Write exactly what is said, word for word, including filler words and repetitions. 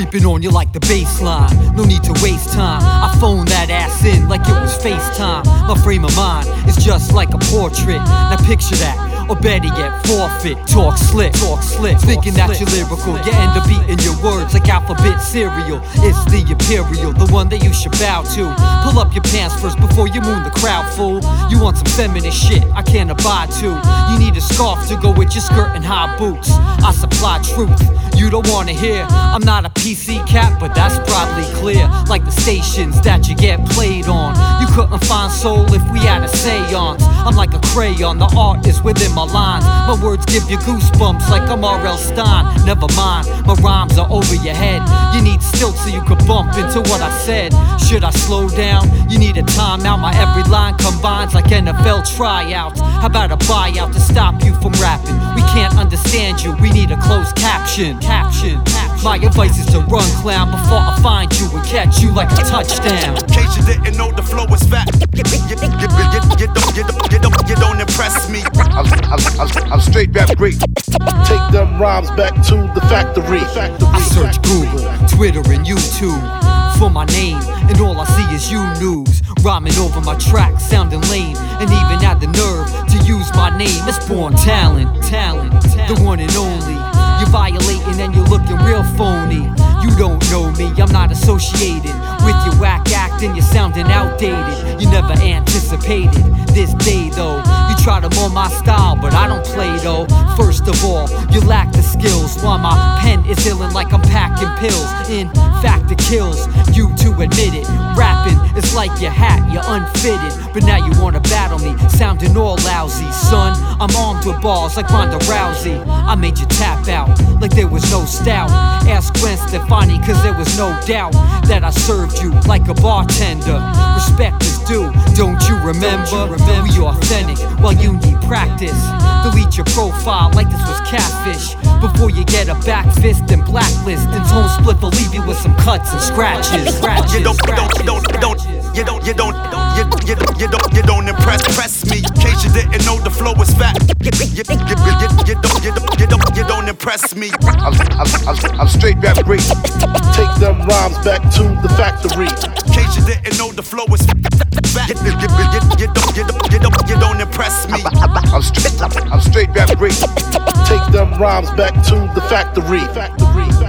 Creeping on you like the baseline, no need to waste time. I phone that ass in like it was FaceTime. My frame of mind is just like a portrait. Now picture that, or better yet, forfeit. Talk slick, talk slick, thinking that you're lyrical. You end up eating your words like alphabet cereal. It's the imperial, the one that you should bow to. Pull up your pants first before you moon the crowd, fool. You want some feminist shit I can't abide to. You need a scarf to go with your skirt and high boots. I supply truth you don't wanna hear. I'm not a P C cat, but that's probably clear. Like the stations that you get played on. You couldn't find soul if we had a seance. I'm like a crayon, the art is within my lines. My words give you goosebumps like I'm R L Stein. Never mind, my rhymes are over your head. You need stilts so you could bump into what I said. Should I slow down? You need a timeout. My every line combines like N F L tryouts. How about a buyout to stop you from rapping? We can't understand you, we need a closed caption. Caption. My advice is to run, clown, before I find you and catch you like a touchdown. In case you didn't know, the flow is fat. You, you, you, you, you, don't, you, don't, you, don't, you don't impress me. I'm, I'm, I'm, I'm straight rap great. Take them rhymes back to the factory. I search Google, Twitter, and YouTube for my name, and all I see is you news. Rhyming over my track, sounding lame, and even had the nerve to use my name. It's born talent, talent, the one and only. You're violating and you're looking real phony. You don't know me, I'm not associated with your whack acting, you're sounding outdated. You never anticipated this day though. You try to mold my style, but I don't play though. First of all, you lack the skills, while my pen is illin' like I'm packing pills. In fact, it kills you to admit it. Rapping is like your hat, you're unfitted. But now you wanna battle me, sounding all lousy. Son, I'm armed with balls like Ronda Rousey. I made you tap out like there was no stout. Ask Gwen Stefani, cause there was no doubt that I served you like a bartender. Respect is due, don't you remember? We authentic while you need practice. Delete your profile like this was catfish before you get a back fist and blacklist. And Tone Split will leave you with some cuts and scratches. scratches you don't, you don't, you don't, you don't, you don't, you don't, you don't, you don't, you don't, you don't impress, impress me. In case you didn't know, the flow is fat. You, you, you, you, you don't, you don't, you don't, you don't impress me. I'm, I'm, I'm, I'm straight rap great. Take them rhymes back to the factory. In case you didn't know, the flow is fat. You, you, you, you, you don't, you don't, you don't, you don't impress me. I'm straight, I'm straight rap great. Take them rhymes back to the factory. Factory.